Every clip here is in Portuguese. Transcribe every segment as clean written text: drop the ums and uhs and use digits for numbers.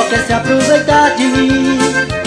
quer se aproveitar de mim.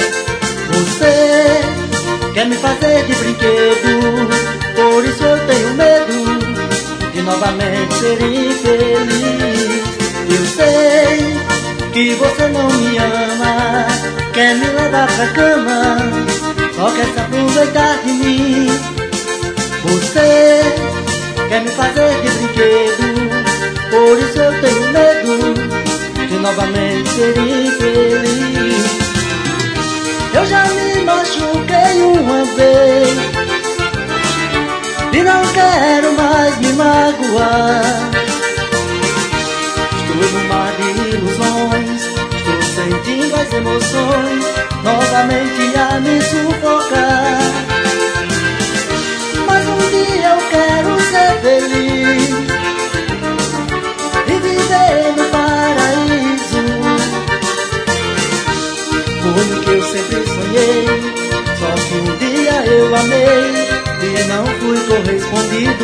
Você quer me fazer de brinquedo, por isso eu tenho medo de novamente ser infeliz. Eu sei que você não me ama, quer me levar pra cama, só quer se aproveitar de mim. Você quer me fazer de brinquedo, por isso eu tenho medo de novamente ser infeliz. Eu já me machuquei uma vez e não quero mais me magoar. Estou no mar de ilusões, estou sentindo as emoções novamente a me sufocar. Mas um dia eu quero ser feliz e viver no paraíso. Foi o que eu sempre sonhei, só que um dia eu amei e não fui correspondido.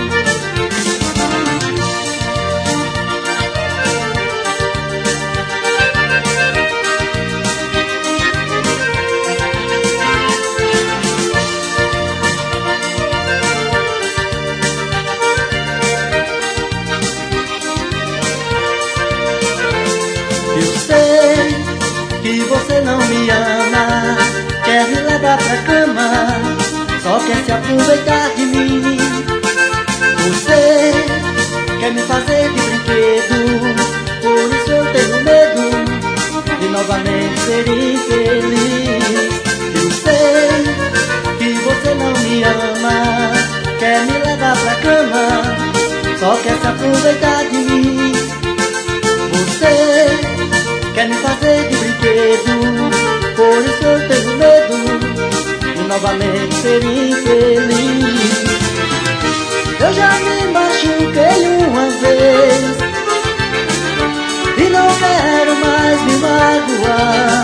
Eu sei que você não me ama, quer me levar pra cama, só quer se aproveitar de mim. Você quer me fazer de brinquedo, por isso eu tenho medo de novamente ser infeliz. Eu sei que você não me ama, quer me levar pra cama, só quer se aproveitar de mim. Você quer me fazer de brinquedo, por isso eu tenho medo de novamente ser infeliz. Eu já me machuquei uma vez e não quero mais me magoar.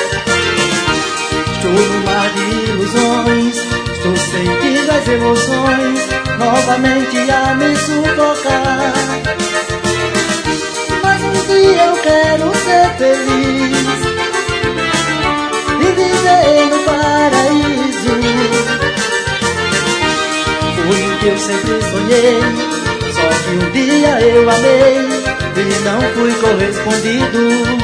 Estou no mar de ilusões, estou sentindo as emoções novamente a me sufocar. Mas um dia eu quero ser feliz e viver no paraíso. Foi o que eu sempre sonhei, só que um dia eu amei e não fui correspondido.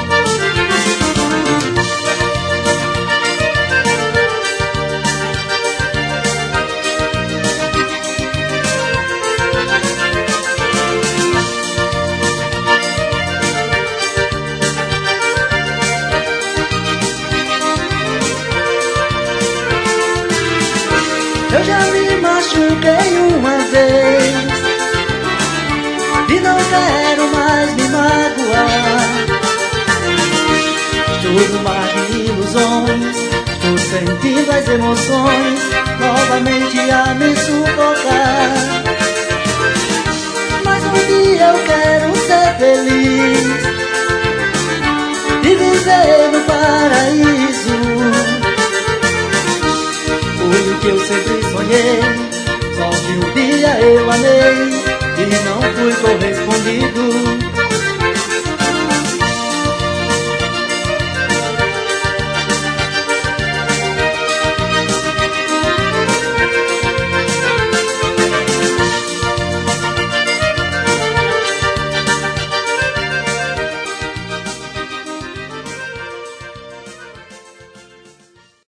Eu já me machuquei uma vez e não quero mais me magoar. Estou no mar de ilusões, estou sentindo as emoções novamente a me sufocar. Mas um dia eu quero ser feliz e viver no paraíso. Foi o que eu sempre sonhei, só que um dia eu amei e não fui correspondido.